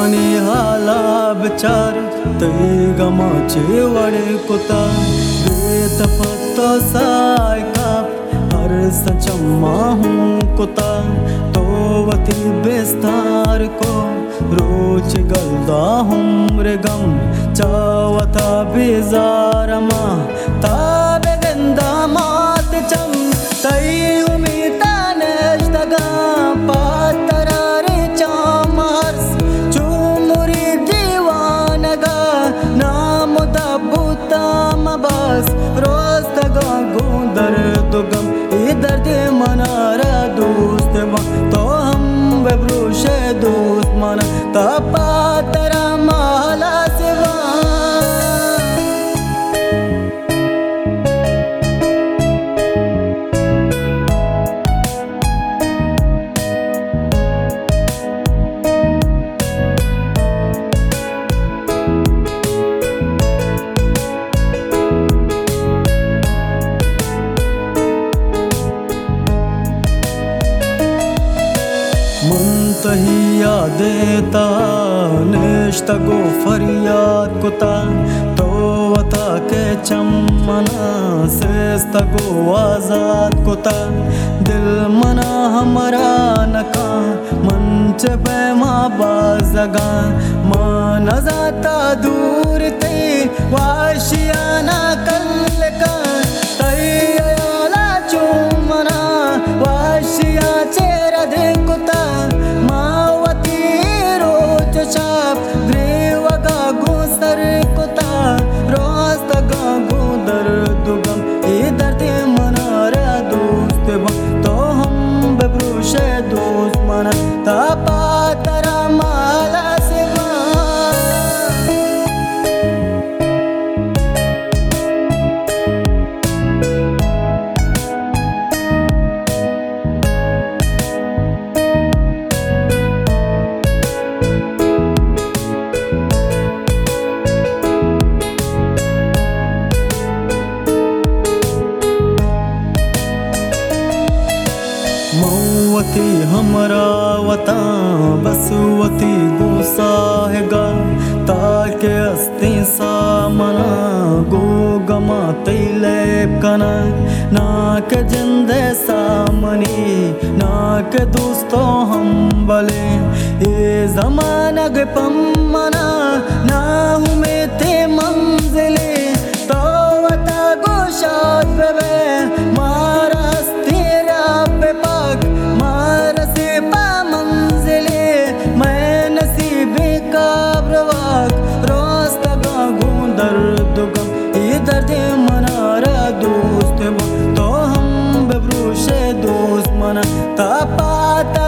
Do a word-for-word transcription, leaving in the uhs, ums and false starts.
money हाला बिचार तई गमाचे वडे कुता वेत पत्तो साय काप हर सचम्मा हूँ कुता तो वती बेस्तार को रोच गलदा हूँ रे गम चावता बेजार माँ ताबे गंदा मात चम तई उमीता नेश्तगा पातरा रे चामर्स चुमुरी दीवानगा नाम दबूता मबास रोज तगा गुंदर दुगम इधर दे मनारा दोस्त तो हम बब्रुश दोस्त मन तपा तरा माला सेवा मुंतहिया देता निश्तगो फरियाद कुता तो वता के चमना सेस्तगो आजाद कुता दिल मना हमारा नका मंच पे माँ बाजगा माँ न जाता दूर ते वाशियाना कल का तैयाला चुमना वाशिया चेहरा दे कुता मावती रोज चाप ग्रेवगा गुसर कुता रोज तगा गुदर दुगम इधर दे मनारा दोस्त तो हम बब्रुश दोस्त मना तपा तरा माला सेवा मऊवती हमरा वता बसवती गुस्सा है गा ताके अस्ति सा मना गो गमा तैले कना ना के जिंदे सामनी ना के दोस्तों हम बले ये जमाना गे पम्मना ना हूँ में ते मंजिले तो वता गोशात बेबे मारा अस्तिरा पे पाक मार से पा मंजिले मैं नसीबे का प्रवाक रोज तगा गुंदर दुगम इधर दे मनारा दोस्त तो हम बब्रुश दोस्त मना तपा